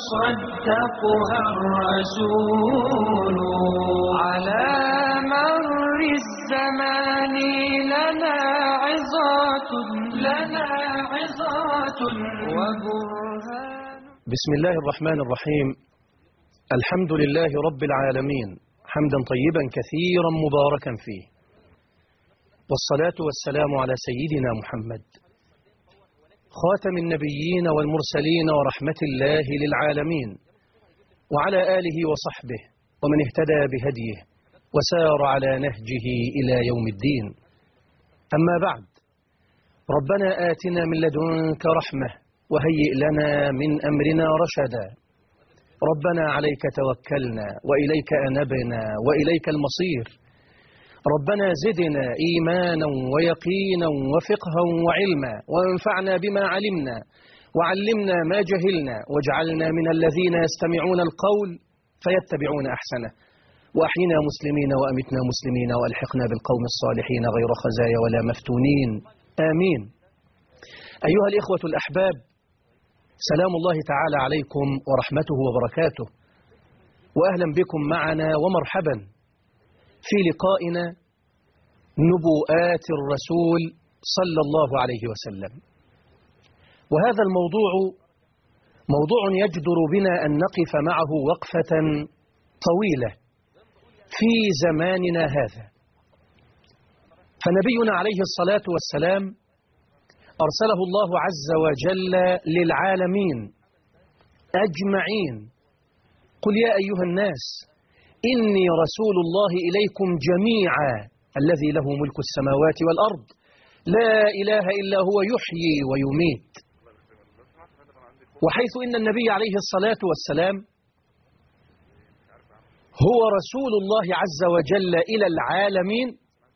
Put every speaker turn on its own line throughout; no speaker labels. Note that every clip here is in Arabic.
صدقها الرسول. على مر الزمان لنا عظات وبرهان.
بسم الله الرحمن الرحيم. الحمد لله رب العالمين، حمدا طيبا كثيرا مباركا فيه، والصلاة والسلام على سيدنا محمد خاتم النبيين والمرسلين ورحمة الله للعالمين، وعلى آله وصحبه ومن اهتدى بهديه وسار على نهجه إلى يوم الدين. أما بعد، ربنا آتنا من لدنك رحمة وهيئ لنا من أمرنا رشدا. ربنا عليك توكلنا وإليك أنبنا وإليك المصير. ربنا زدنا إيمانا ويقينا وفقها وعلما، وانفعنا بما علمنا وعلمنا ما جهلنا، واجعلنا من الذين يستمعون القول فيتبعون أحسنه، وأحينا مسلمين وأمتنا مسلمين، وألحقنا بالقوم الصالحين غير خزايا ولا مفتونين، آمين. أيها الإخوة الأحباب، سلام الله تعالى عليكم ورحمته وبركاته، وأهلا بكم معنا ومرحبا في لقائنا نبوءات الرسول صلى الله عليه وسلم. وهذا الموضوع موضوع يجدر بنا أن نقف معه وقفة طويلة في زماننا هذا. فنبينا عليه الصلاة والسلام أرسله الله عز وجل للعالمين أجمعين. قل يا أيها الناس إني رسول الله إليكم جميعا الذي له ملك السماوات والأرض لا إله إلا هو يحيي ويميت. وحيث إن النبي عليه الصلاة والسلام هو رسول الله عز وجل إلى العالمين،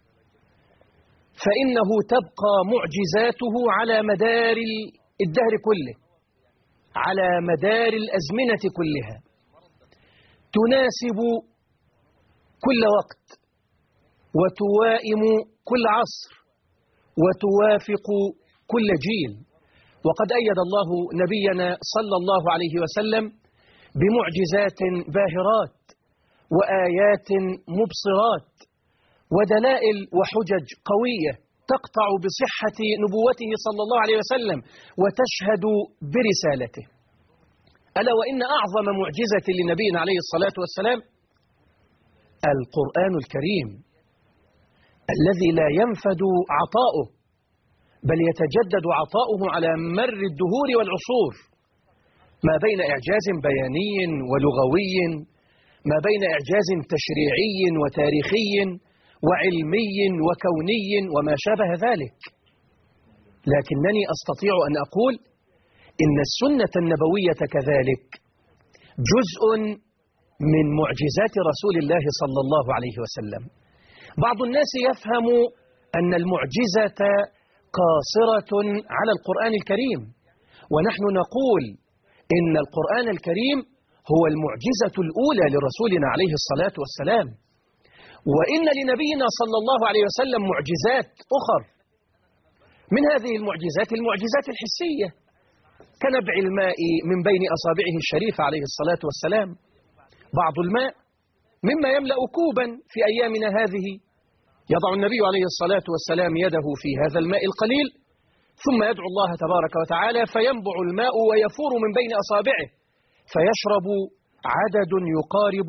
فإنه تبقى معجزاته على مدار الدهر كله، على مدار الأزمنة كلها، تناسب كل وقت وتوائم كل عصر وتوافق كل جيل. وقد أيد الله نبينا صلى الله عليه وسلم بمعجزات باهرات وآيات مبصرات ودلائل وحجج قوية تقطع بصحة نبوته صلى الله عليه وسلم وتشهد برسالته. ألا وإن أعظم معجزة لنبينا عليه الصلاة والسلام القرآن الكريم الذي لا ينفد عطاؤه، بل يتجدد عطاؤه على مر الدهور والعصور، ما بين إعجاز بياني ولغوي، ما بين إعجاز تشريعي وتاريخي وعلمي وكوني وما شابه ذلك. لكنني أستطيع أن أقول إن السنة النبوية كذلك جزء من معجزات رسول الله صلى الله عليه وسلم. بعض الناس يفهم أن المعجزة قاصرة على القرآن الكريم، ونحن نقول إن القرآن الكريم هو المعجزة الأولى لرسولنا عليه الصلاة والسلام، وإن لنبينا صلى الله عليه وسلم معجزات أخر. من هذه المعجزات الحسية، كنبع الماء من بين أصابعه الشريفة عليه الصلاة والسلام. بعض الماء مما يملأ كوبا في أيامنا هذه، يضع النبي عليه الصلاة والسلام يده في هذا الماء القليل، ثم يدعو الله تبارك وتعالى فينبع الماء ويفور من بين أصابعه، فيشرب عدد يقارب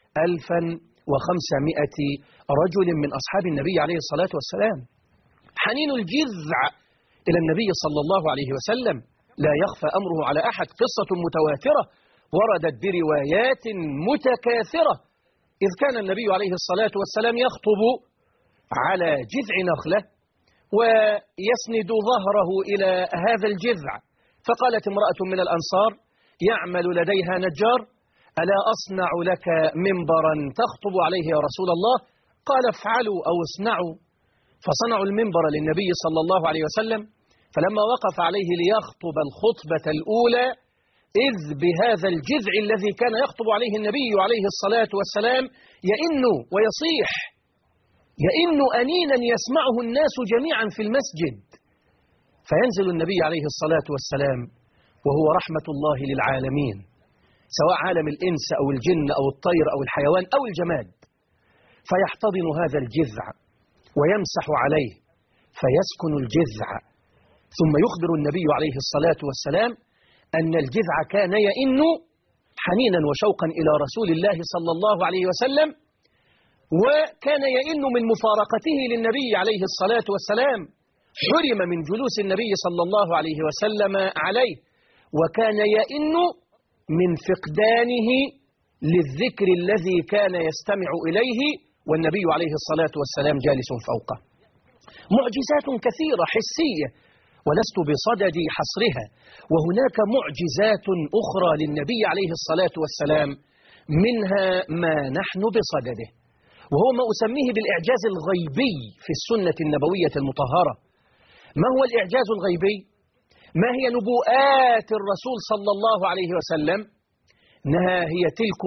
1500 رجل من أصحاب النبي عليه الصلاة والسلام. حنين الجذع إلى النبي صلى الله عليه وسلم لا يخفى أمره على أحد. قصة متواترة وردت بروايات متكاثرة، إذ كان النبي عليه الصلاة والسلام يخطب على جذع نخلة ويسند ظهره إلى هذا الجذع، فقالت امرأة من الأنصار يعمل لديها نجار: ألا أصنع لك منبرا تخطب عليه يا رسول الله؟ قال: افعلوا أو اصنعوا. فصنعوا المنبر للنبي صلى الله عليه وسلم، فلما وقف عليه ليخطب الخطبة الأولى، إذ بهذا الجذع الذي كان يخطب عليه النبي عليه الصلاة والسلام يئن ويصيح، يئن أنينا يسمعه الناس جميعا في المسجد. فينزل النبي عليه الصلاة والسلام وهو رحمة الله للعالمين، سواء عالم الإنس أو الجن أو الطير أو الحيوان أو الجماد، فيحتضن هذا الجذع ويمسح عليه فيسكن الجذع. ثم يخبر النبي عليه الصلاة والسلام أن الجذع كان يئن حنينا وشوقا إلى رسول الله صلى الله عليه وسلم، وكان يئن من مفارقته للنبي عليه الصلاة والسلام، حرم من جلوس النبي صلى الله عليه وسلم عليه، وكان يئن من فقدانه للذكر الذي كان يستمع إليه والنبي عليه الصلاة والسلام جالس فوقه. معجزات كثيرة حسية ولست بصدد حصرها، وهناك معجزات أخرى للنبي عليه الصلاة والسلام منها ما نحن بصدده، وهو ما أسميه بالإعجاز الغيبي في السنة النبوية المطهرة. ما هو الإعجاز الغيبي؟ ما هي نبوءات الرسول صلى الله عليه وسلم؟ إنها هي تلكم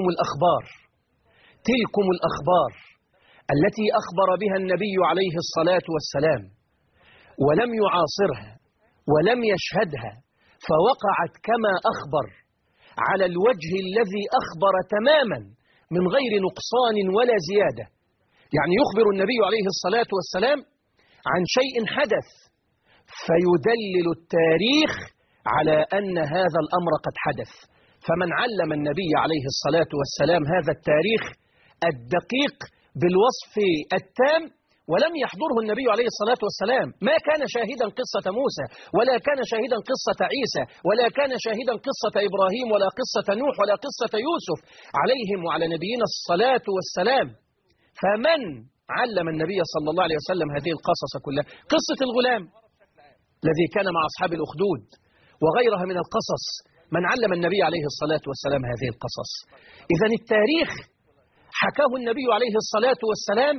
الأخبار التي أخبر بها النبي عليه الصلاة والسلام ولم يعاصرها ولم يشهدها، فوقعت كما أخبر على الوجه الذي أخبر تماما من غير نقصان ولا زيادة. يعني يخبر النبي عليه الصلاة والسلام عن شيء حدث فيدلل التاريخ على أن هذا الأمر قد حدث. فمن علم النبي عليه الصلاة والسلام هذا التاريخ الدقيق بالوصف التام ولم يحضره النبي عليه الصلاة والسلام، ما كان شاهدا قصة موسى ولا كان شاهدا قصة عيسى ولا كان شاهدا قصة إبراهيم ولا قصة نوح ولا قصة يوسف عليهم وعلى نبينا الصلاة والسلام، فمن علم النبي صلى الله عليه وسلم هذه القصص كلها؟ قصة الغلام الذي كان مع أصحاب الأخدود وغيرها من القصص، من علم النبي عليه الصلاة والسلام هذه القصص؟ إذن التاريخ حكاه النبي عليه الصلاة والسلام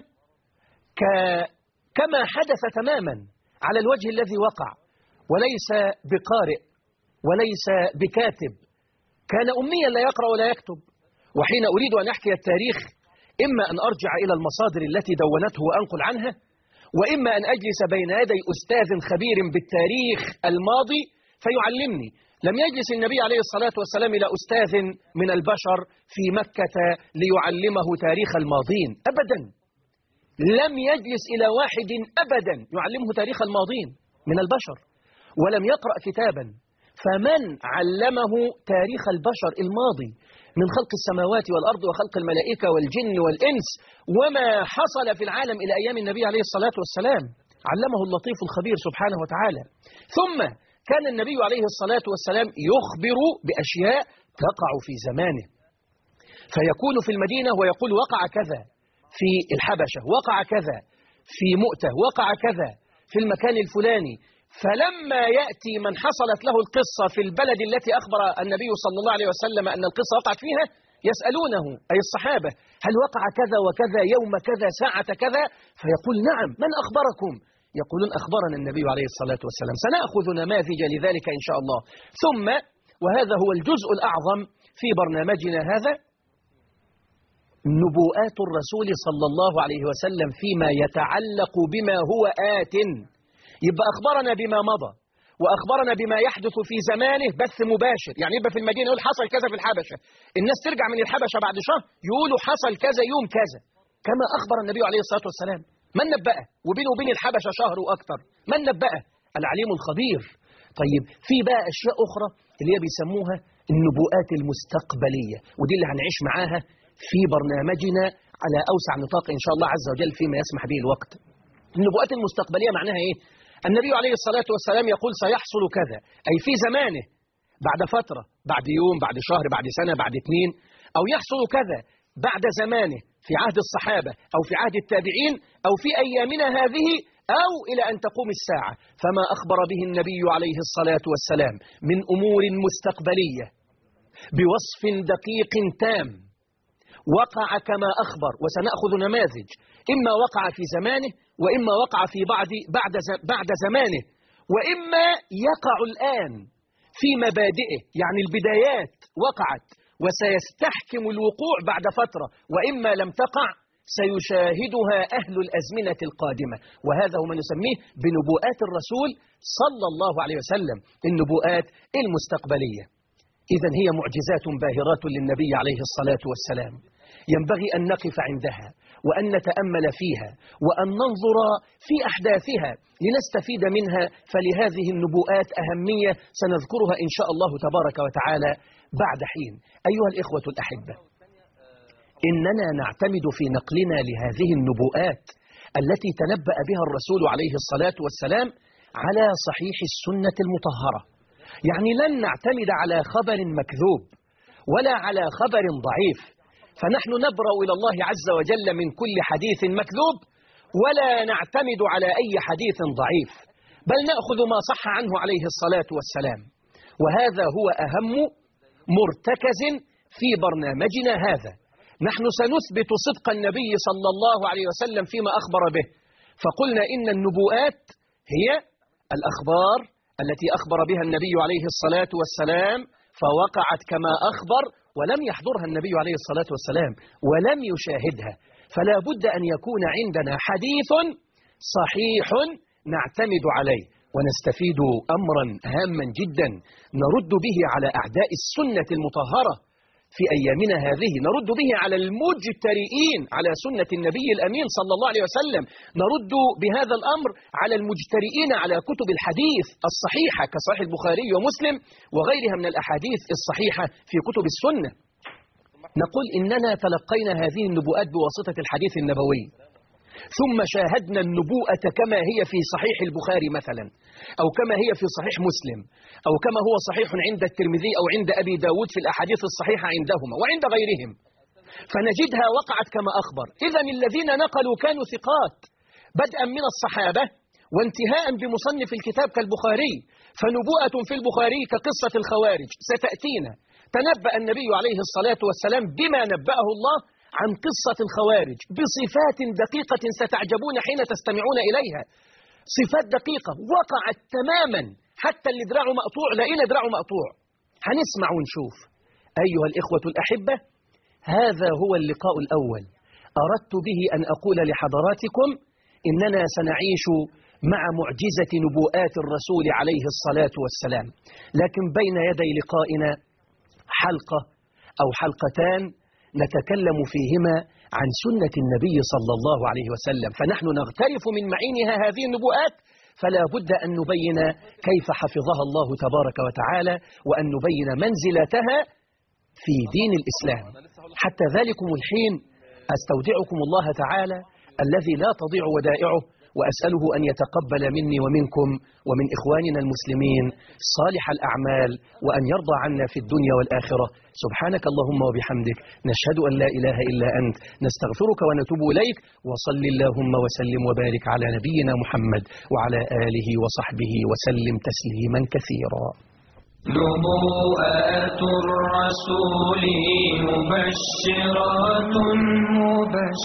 كما حدث تماما على الوجه الذي وقع، وليس بقارئ وليس بكاتب، كان أميا لا يقرأ ولا يكتب. وحين أريد أن أحكي التاريخ إما أن أرجع إلى المصادر التي دونته وأنقل عنها، وإما أن أجلس بين يدي أستاذ خبير بالتاريخ الماضي فيعلمني. لم يجلس النبي عليه الصلاة والسلام إلى أستاذ من البشر في مكة ليعلمه تاريخ الماضين أبدا، لم يجلس إلى واحد أبدا يعلمه تاريخ الماضين من البشر، ولم يقرأ كتابا. فمن علمه تاريخ البشر الماضي من خلق السماوات والأرض وخلق الملائكة والجن والإنس وما حصل في العالم إلى أيام النبي عليه الصلاة والسلام؟ علمه اللطيف الخبير سبحانه وتعالى. ثم كان النبي عليه الصلاة والسلام يخبر بأشياء تقع في زمانه، فيكون في المدينة ويقول وقع كذا في الحبشة، وقع كذا في مؤتة، وقع كذا في المكان الفلاني. فلما يأتي من حصلت له القصة في البلد التي أخبر النبي صلى الله عليه وسلم أن القصة وقعت فيها يسألونه أي الصحابة هل وقع كذا وكذا يوم كذا ساعة كذا؟ فيقول نعم، من أخبركم؟ يقولون أخبرنا النبي عليه الصلاة والسلام. سنأخذ نماذج لذلك إن شاء الله. ثم وهذا هو الجزء الأعظم في برنامجنا هذا، نبوءات الرسول صلى الله عليه وسلم فيما يتعلق بما هو آت. يبقى أخبرنا بما مضى وأخبرنا بما يحدث في زمانه بث مباشر، يعني يبقى في المدينة يقول حصل كذا في الحبشة، الناس ترجع من الحبشة بعد شهر يقولوا حصل كذا يوم كذا كما أخبر النبي عليه الصلاة والسلام. من نبأه؟ وبينه وبين الحبشة شهر وأكثر. من نبأه؟ العليم الخبير. طيب في بقى أشياء أخرى اللي هي بيسموها النبوءات المستقبلية، ودي اللي هنعيش معاها في برنامجنا على أوسع نطاق إن شاء الله عز وجل فيما يسمح به الوقت. النبوءات المستقبلية معناها إيه؟ النبي عليه الصلاة والسلام يقول سيحصل كذا، أي في زمانه، بعد فترة، بعد يوم، بعد شهر، بعد سنة، بعد 2، أو يحصل كذا بعد زمانه في عهد الصحابة أو في عهد التابعين أو في أيامنا هذه أو إلى أن تقوم الساعة. فما أخبر به النبي عليه الصلاة والسلام من أمور مستقبلية بوصف دقيق تام وقع كما أخبر، وسنأخذ نماذج، إما وقع في زمانه وإما وقع في بعد زمانه، وإما يقع الآن في مبادئه، يعني البدايات وقعت وسيستحكم الوقوع بعد فترة، وإما لم تقع سيشاهدها أهل الأزمنة القادمة. وهذا هو ما نسميه بنبوءات الرسول صلى الله عليه وسلم، النبوءات المستقبلية. إذن هي معجزات باهرات للنبي عليه الصلاة والسلام، ينبغي أن نقف عندها وأن نتأمل فيها وأن ننظر في أحداثها لنستفيد منها، فلهذه النبوءات أهمية سنذكرها إن شاء الله تبارك وتعالى بعد حين. أيها الإخوة الأحبة، إننا نعتمد في نقلنا لهذه النبوءات التي تنبأ بها الرسول عليه الصلاة والسلام على صحيح السنة المطهرة، يعني لن نعتمد على خبر مكذوب ولا على خبر ضعيف، فنحن نبرأ إلى الله عز وجل من كل حديث مكذوب ولا نعتمد على أي حديث ضعيف، بل نأخذ ما صح عنه عليه الصلاة والسلام. وهذا هو أهم مرتكز في برنامجنا هذا. نحن سنثبت صدق النبي صلى الله عليه وسلم فيما أخبر به، فقلنا إن النبوءات هي الأخبار التي أخبر بها النبي عليه الصلاة والسلام فوقعت كما أخبر، ولم يحضرها النبي عليه الصلاة والسلام ولم يشاهدها، فلا بد أن يكون عندنا حديث صحيح نعتمد عليه ونستفيد أمرا هاما جدا نرد به على أعداء السنة المطهرة في أيامنا هذه، نرد به على المجترئين على سنة النبي الأمين صلى الله عليه وسلم، نرد بهذا الأمر على المجترئين على كتب الحديث الصحيحة كصحيح البخاري ومسلم وغيرها من الأحاديث الصحيحة في كتب السنة. نقول إننا تلقينا هذه النبوءات بواسطة الحديث النبوي، ثم شاهدنا النبوءة كما هي في صحيح البخاري مثلا، أو كما هي في صحيح مسلم، أو كما هو صحيح عند الترمذي أو عند أبي داود في الأحاديث الصحيحة عندهما وعند غيرهم، فنجدها وقعت كما أخبر. إذن الذين نقلوا كانوا ثقات بدءا من الصحابة وانتهاء بمصنف الكتاب كالبخاري، فنبوءة في البخاري كقصة الخوارج ستأتينا، تنبأ النبي عليه الصلاة والسلام بما نبأه الله عن قصة الخوارج بصفات دقيقة ستعجبون حين تستمعون إليها، صفات دقيقة وقعت تماما، حتى اللي دراعه مقطوع لقينا دراعه مقطوع. هنسمع ونشوف. أيها الإخوة الأحبة، هذا هو اللقاء الأول أردت به أن أقول لحضراتكم إننا سنعيش مع معجزة نبوءات الرسول عليه الصلاة والسلام، لكن بين يدي لقائنا حلقة أو حلقتان نتكلم فيهما عن سنة النبي صلى الله عليه وسلم، فنحن نغترف من معينها هذه النبوءات، فلا بد أن نبين كيف حفظها الله تبارك وتعالى، وأن نبين منزلتها في دين الإسلام. حتى ذلكم الحين أستودعكم الله تعالى الذي لا تضيع ودائعه، وأسأله أن يتقبل مني ومنكم ومن إخواننا المسلمين صالح الأعمال، وأن يرضى عنا في الدنيا والآخرة. سبحانك اللهم وبحمدك، نشهد أن لا إله إلا أنت، نستغفرك ونتوب إليك، وصل اللهم وسلم وبارك على نبينا محمد وعلى آله وصحبه وسلم تسليما كثيرا.
نبوءات الرسول مبشرات